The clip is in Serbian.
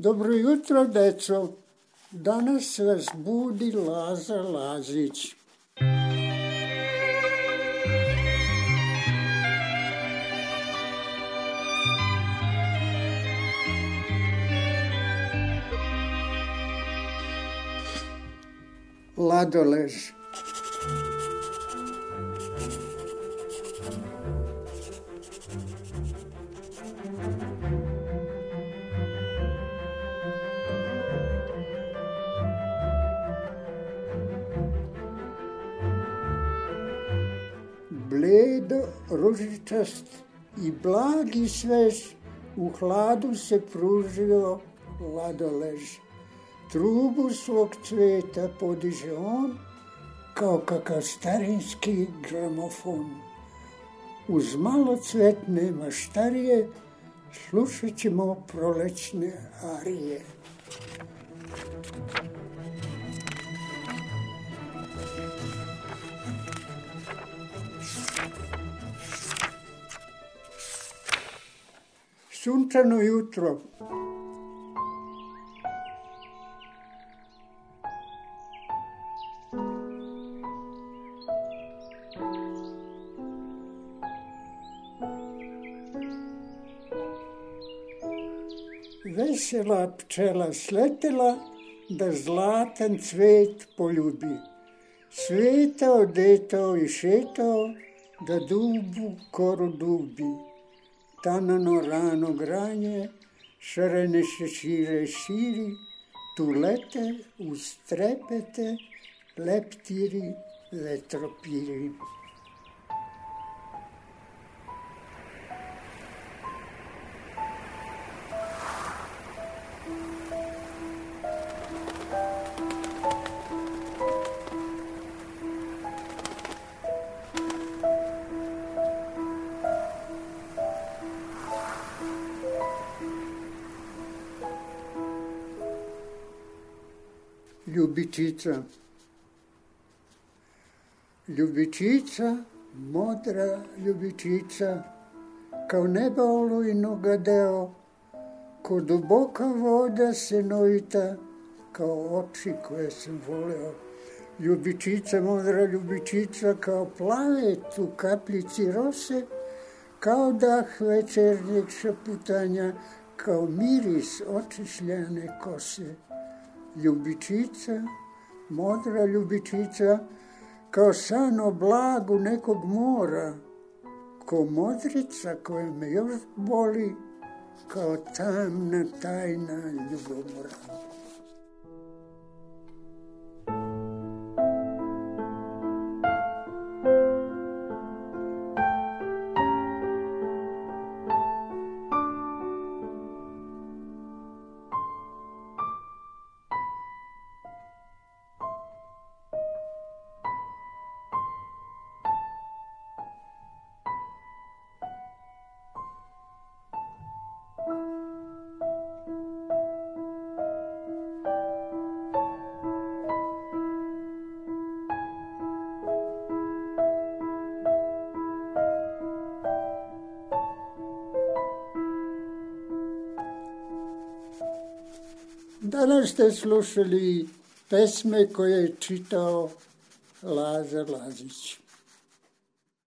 Dobro jutro, deco. Danas vas budi Laza Lazić. Ladolež. Bledo, ružičast i blagi svež, u hladu se pružio ladolež. Trubu svog cveta podiže on, kao kakav starinski gramofon. Uz malo cvetne maštarije slušat ćemo prolećne arije. Sunčano jutro. Vesela pčela sletela da zlatan cvet poljubi. Svetao, detao i šetao da dubu koru dubi. Tanano rano granje, šarene šešire širi, tu lete uz trepete leptiri vetropiri. Ljubičica. Ljubičica, modra ljubičica, kao neba olujnoga deo, ko duboka voda senovita, kao oči koje sam voleo. Ljubičica, modra ljubičica, kao plavet u kapljici rose, kao dah večernjeg šaputanja, kao miris očišljane kose. Ljubičica, modra ljubičica, kao san o blagu nekog mora, ko modrica koja me još boli, kao tamna tajna ljubomora. Danas ste slušali pesme koje je čitao Laza Lazić.